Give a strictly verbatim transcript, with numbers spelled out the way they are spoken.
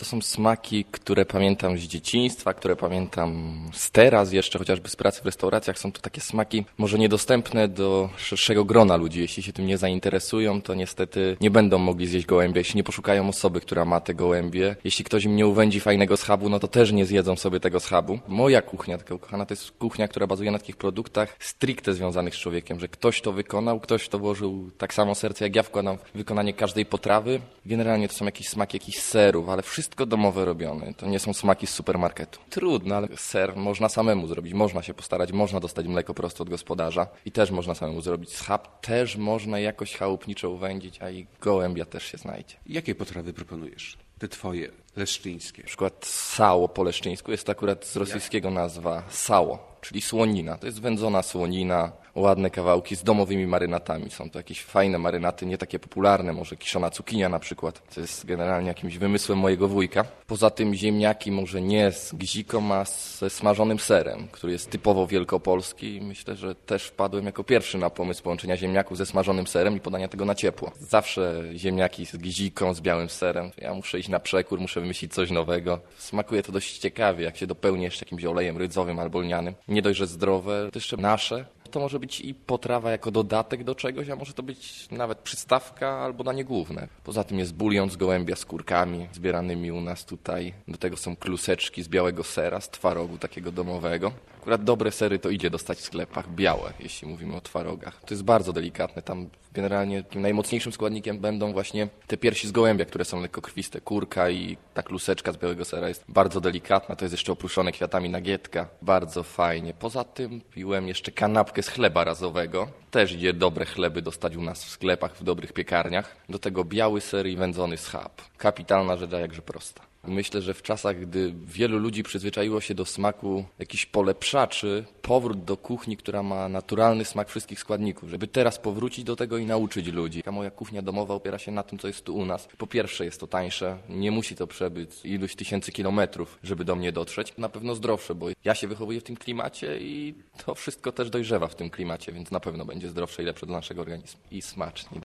To są smaki, które pamiętam z dzieciństwa, które pamiętam z teraz jeszcze, chociażby z pracy w restauracjach. Są to takie smaki może niedostępne do szerszego grona ludzi. Jeśli się tym nie zainteresują, to niestety nie będą mogli zjeść gołębia, jeśli nie poszukają osoby, która ma te gołębie. Jeśli ktoś im nie uwędzi fajnego schabu, no to też nie zjedzą sobie tego schabu. Moja kuchnia, taka ukochana, to jest kuchnia, która bazuje na takich produktach stricte związanych z człowiekiem, że ktoś to wykonał, ktoś to włożył tak samo serce, jak ja wkładam w wykonanie każdej potrawy. Generalnie to są jakieś smaki jakichś serów, ale wszystko domowe robione. To nie są smaki z supermarketu. Trudno, ale ser można samemu zrobić, można się postarać, można dostać mleko prosto od gospodarza i też można samemu zrobić. Schab też można jakoś chałupniczo uwędzić, a i gołębia też się znajdzie. Jakie potrawy proponujesz? Te twoje, leszczyńskie. Na przykład sało po leszczyńsku jest to akurat z rosyjskiego nazwa sało, czyli słonina. To jest wędzona słonina, ładne kawałki z domowymi marynatami. Są to jakieś fajne marynaty, nie takie popularne, może kiszona cukinia na przykład. To jest generalnie jakimś wymysłem mojego wujka. Poza tym ziemniaki może nie z gziką, a ze smażonym serem, który jest typowo wielkopolski i myślę, że też wpadłem jako pierwszy na pomysł połączenia ziemniaków ze smażonym serem i podania tego na ciepło. Zawsze ziemniaki z gziką, z białym serem. Ja muszę iść na przekór, muszę wymyślić coś nowego. Smakuje to dość ciekawie, jak się dopełni jeszcze jakimś olejem rydzowym albo lnianym. Nie dość, że zdrowe, to jeszcze nasze. To może być i potrawa jako dodatek do czegoś, a może to być nawet przystawka albo danie główne. Poza tym jest bulion z gołębia z kurkami zbieranymi u nas tutaj. Do tego są kluseczki z białego sera, z twarogu takiego domowego. Akurat dobre sery to idzie dostać w sklepach, białe, jeśli mówimy o twarogach. To jest bardzo delikatne. Tam generalnie tym najmocniejszym składnikiem będą właśnie te piersi z gołębia, które są lekko krwiste. Kurka i ta kluseczka z białego sera jest bardzo delikatna. To jest jeszcze oprószone kwiatami nagietka. Bardzo fajnie. Poza tym piłem jeszcze kanapkę z chleba razowego. Też idzie dobre chleby dostać u nas w sklepach, w dobrych piekarniach. Do tego biały ser i wędzony schab. Kapitalna rzecz, a jakże prosta. Myślę, że w czasach, gdy wielu ludzi przyzwyczaiło się do smaku jakichś polepszaczy, powrót do kuchni, która ma naturalny smak wszystkich składników, żeby teraz powrócić do tego i nauczyć ludzi. A moja kuchnia domowa opiera się na tym, co jest tu u nas. Po pierwsze jest to tańsze, nie musi to przebyć iluś tysięcy kilometrów, żeby do mnie dotrzeć. Na pewno zdrowsze, bo ja się wychowuję w tym klimacie i to wszystko też dojrzewa w tym klimacie, więc na pewno będzie zdrowsze i lepsze dla naszego organizmu. I smacznie.